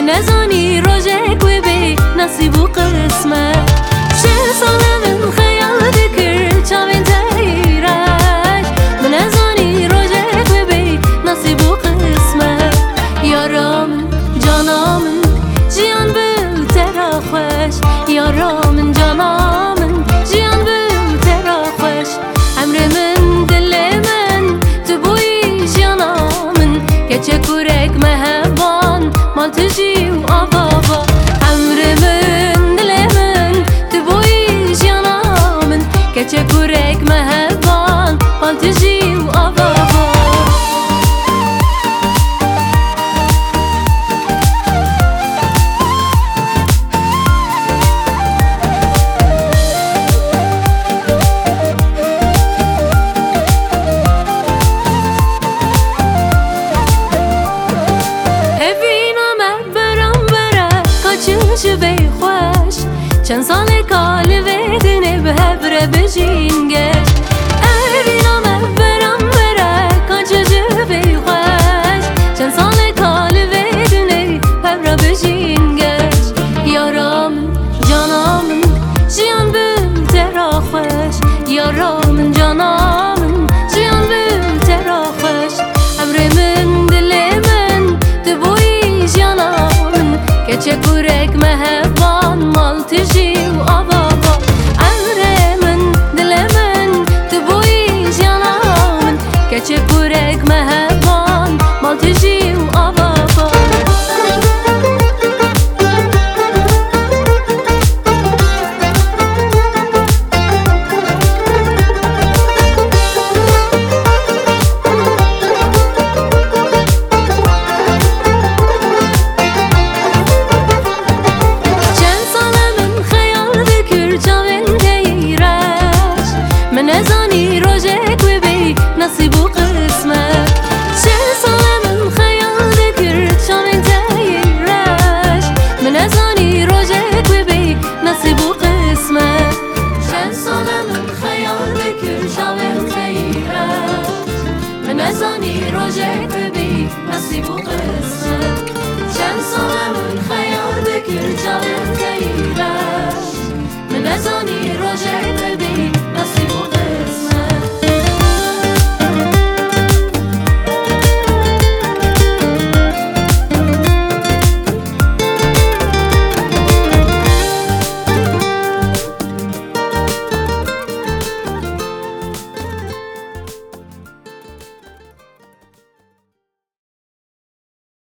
من ازانی روزک و بی نصیب و قسمت چه ساله من خیال دکر چاوین تیرش من ازانی روزک و بی نصیب و قسمت یارم جانم جیان بو ترا خوش یارم جانم جیان بو ترا خوش امر من دل من تو بوی جانم گچه کورک مهبان مال تجی و آبابا امر من دل من تو بوی جانم گچه کورک مهبان مال تجی و آبابا چند سال کال ودنه به هبره بجین گشت اینا برم بره کانچه جبه خوش چند سال کال ودنه هبره بجین گشت یارم جانم جیان بو ترا خوش یارم جانم جیان بو ترا خوش امر من دل من تو بوی جانم گچه کورک مهبان مال تجی و آبابا امر من دل من تو بوی جانم گچه کورک مهبان مال تجی و آبابا من ازانی روزک و بی نصیب و قسمت چه ساله من خیال دکر چاوین تیرش من ازانی روزک و بی نصیب و قسمت چه ساله من خیال دکر چاوین تیرش من ازانی روزک و بی نصیب و قسمت چه ساله من خیال دکر چاوین تیرش من ازانی